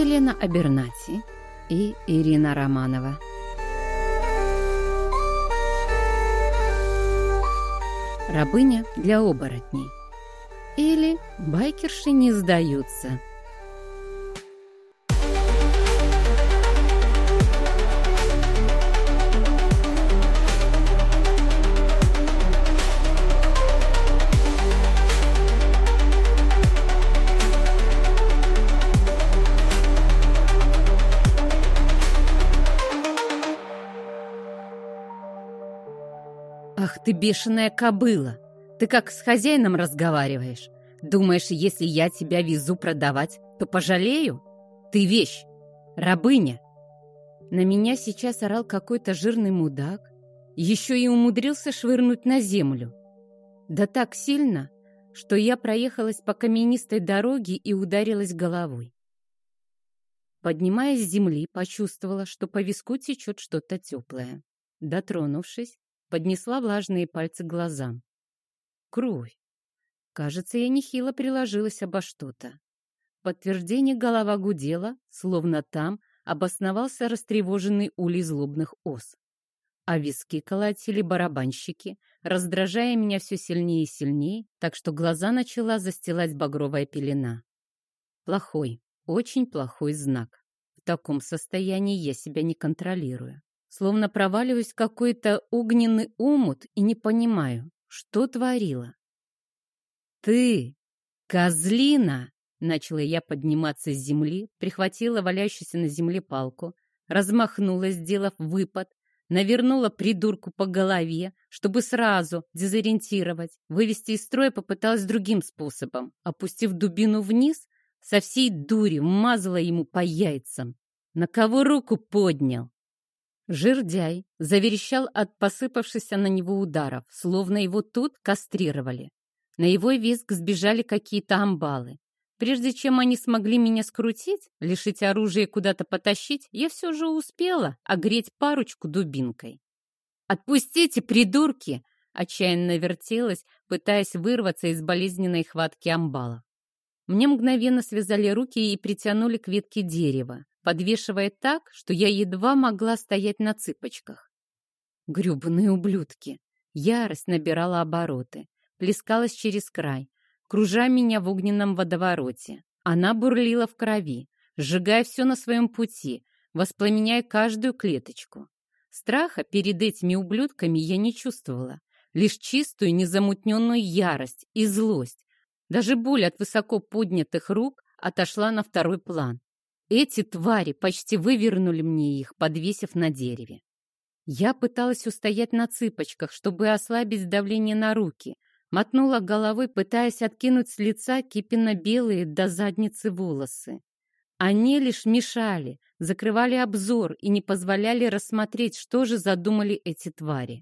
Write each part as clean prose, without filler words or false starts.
Елена Абернати и Ирина Романова. Рабыня для оборотней. Или байкерши не сдаются. «Ах ты, бешеная кобыла! Ты как с хозяином разговариваешь? Думаешь, если я тебя везу продавать, то пожалею? Ты вещь, рабыня!» На меня сейчас орал какой-то жирный мудак, еще и умудрился швырнуть на землю. Да так сильно, что я проехалась по каменистой дороге и ударилась головой. Поднимаясь с земли, почувствовала, что по виску течет что-то теплое. Дотронувшись, поднесла влажные пальцы к глазам. Кровь. Кажется, я нехило приложилась обо что-то. В подтверждение голова гудела, словно там обосновался растревоженный улей злобных ос. А виски колотили барабанщики, раздражая меня все сильнее и сильнее, так что глаза начала застилать багровая пелена. Плохой, очень плохой знак. В таком состоянии я себя не контролирую. Словно проваливаюсь в какой-то огненный омут и не понимаю, что творила. «Ты, козлина!» — начала я подниматься с земли, прихватила валяющуюся на земле палку, размахнулась, сделав выпад, навернула придурку по голове, чтобы сразу дезориентировать, вывести из строя попыталась другим способом, опустив дубину вниз, со всей дури вмазала ему по яйцам. «На кого руку поднял?» Жердяй заверещал от посыпавшихся на него ударов, словно его тут кастрировали. На его визг сбежали какие-то амбалы. Прежде чем они смогли меня скрутить, лишить оружия и куда-то потащить, я все же успела огреть парочку дубинкой. «Отпустите, придурки!» — отчаянно вертелась, пытаясь вырваться из болезненной хватки амбалов. Мне мгновенно связали руки и притянули к ветке дерева, подвешивая так, что я едва могла стоять на цыпочках. Грёбаные ублюдки! Ярость набирала обороты, плескалась через край, кружа меня в огненном водовороте. Она бурлила в крови, сжигая все на своем пути, воспламеняя каждую клеточку. Страха перед этими ублюдками я не чувствовала, лишь чистую незамутненную ярость и злость. Даже боль от высоко поднятых рук отошла на второй план. Эти твари почти вывернули мне их, подвесив на дереве. Я пыталась устоять на цыпочках, чтобы ослабить давление на руки, мотнула головой, пытаясь откинуть с лица кипенно-белые до задницы волосы. Они лишь мешали, закрывали обзор и не позволяли рассмотреть, что же задумали эти твари.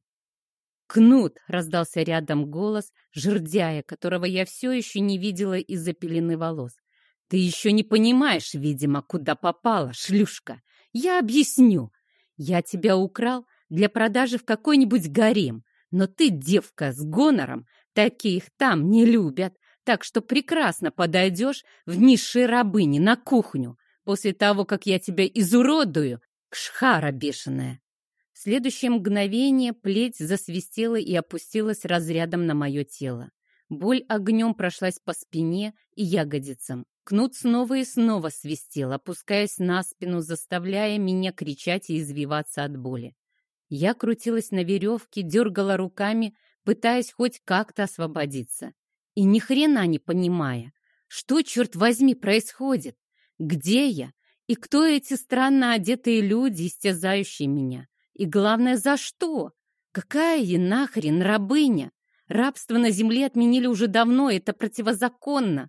«Кнут!» — раздался рядом голос жердяя, которого я все еще не видела из-за пелены волос. «Ты еще не понимаешь, видимо, куда попала, шлюшка. Я объясню. Я тебя украл для продажи в какой-нибудь гарем, но ты девка с гонором, таких там не любят, так что прекрасно подойдешь в низшей рабыни на кухню после того, как я тебя изуродую, кшхара бешеная». В следующее мгновение плеть засвистела и опустилась разрядом на мое тело. Боль огнем прошлась по спине и ягодицам. Кнут снова и снова свистел, опускаясь на спину, заставляя меня кричать и извиваться от боли. Я крутилась на веревке, дергала руками, пытаясь хоть как-то освободиться. И ни хрена не понимая, что, черт возьми, происходит, где я и кто эти странно одетые люди, истязающие меня. И главное, за что? Какая я нахрен рабыня? Рабство на земле отменили уже давно, это противозаконно.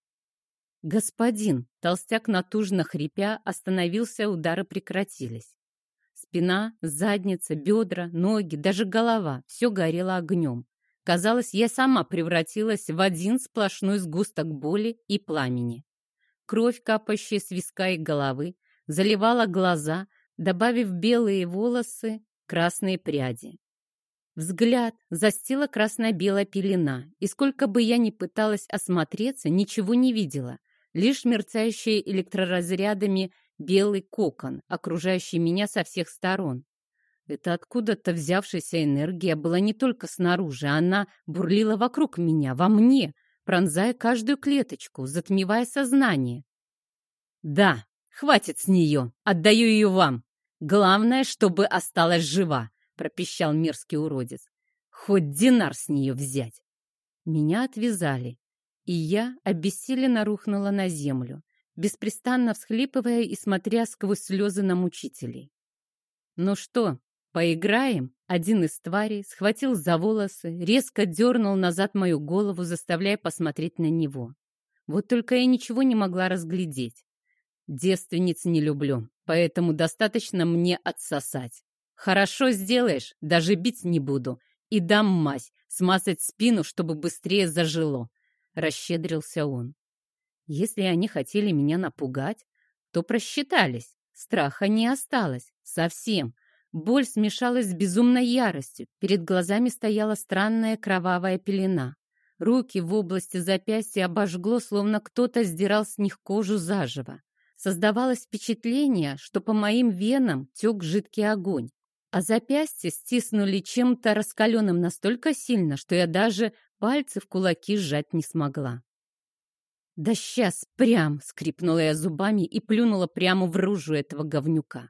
«Господин!» — толстяк натужно хрипя остановился, удары прекратились. Спина, задница, бедра, ноги, даже голова — все горело огнем. Казалось, я сама превратилась в один сплошной сгусток боли и пламени. Кровь, капающая с виска и головы, заливала глаза, добавив белые волосы красные пряди. Взгляд застила красно-белая пелена, и сколько бы я ни пыталась осмотреться, ничего не видела. Лишь мерцающий электроразрядами белый кокон, окружающий меня со всех сторон. Это откуда-то взявшаяся энергия была не только снаружи, она бурлила вокруг меня, во мне, пронзая каждую клеточку, затмевая сознание. «Да, хватит с нее, отдаю ее вам. Главное, чтобы осталась жива», — пропищал мерзкий уродец. «Хоть динар с нее взять». Меня отвязали, и я обессиленно рухнула на землю, беспрестанно всхлипывая и смотря сквозь слезы на мучителей. «Ну что, поиграем?» Один из тварей схватил за волосы, резко дернул назад мою голову, заставляя посмотреть на него. Вот только я ничего не могла разглядеть. Девственниц не люблю, поэтому достаточно мне отсосать. Хорошо сделаешь, даже бить не буду. И дам мазь, смазать спину, чтобы быстрее зажило. Расщедрился он. Если они хотели меня напугать, то просчитались. Страха не осталось. Совсем. Боль смешалась с безумной яростью. Перед глазами стояла странная кровавая пелена. Руки в области запястья обожгло, словно кто-то сдирал с них кожу заживо. Создавалось впечатление, что по моим венам тек жидкий огонь, а запястья стиснули чем-то раскаленным настолько сильно, что я даже пальцы в кулаки сжать не смогла. «Да сейчас прям!» — скрипнула я зубами и плюнула прямо в рожу этого говнюка.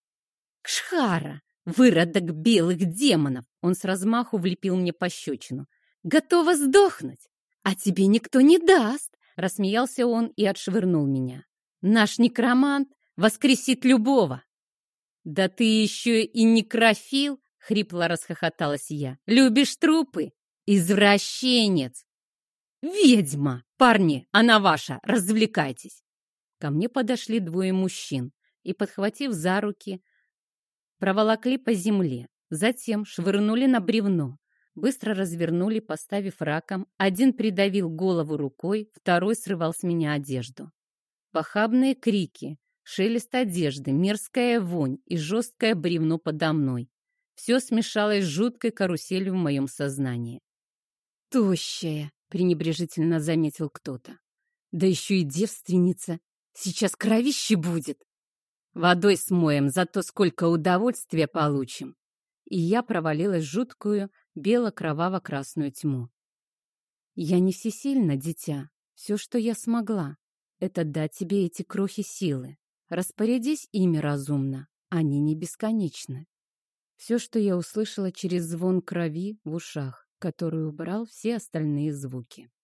«Кшхара! Выродок белых демонов!» Он с размаху влепил мне пощечину. «Готова сдохнуть! А тебе никто не даст!» Рассмеялся он и отшвырнул меня. «Наш некромант воскресит любого!» «Да ты еще и некрофил!» — хрипло расхохоталась я. «Любишь трупы? Извращенец!» «Ведьма! Парни, она ваша! Развлекайтесь!» Ко мне подошли двое мужчин и, подхватив за руки, проволокли по земле, затем швырнули на бревно, быстро развернули, поставив раком. Один придавил голову рукой, второй срывал с меня одежду. Похабные крики, шелест одежды, мерзкая вонь и жесткое бревно подо мной. Все смешалось с жуткой каруселью в моем сознании. «Тощая!» — пренебрежительно заметил кто-то. «Да еще и девственница! Сейчас кровище будет! Водой смоем, зато сколько удовольствия получим!» И я провалилась в жуткую бело-кроваво-красную тьму. «Я не всесильна, дитя. Все, что я смогла, это дать тебе эти крохи силы. Распорядись ими разумно, они не бесконечны». Все, что я услышала через звон крови в ушах, который убрал все остальные звуки.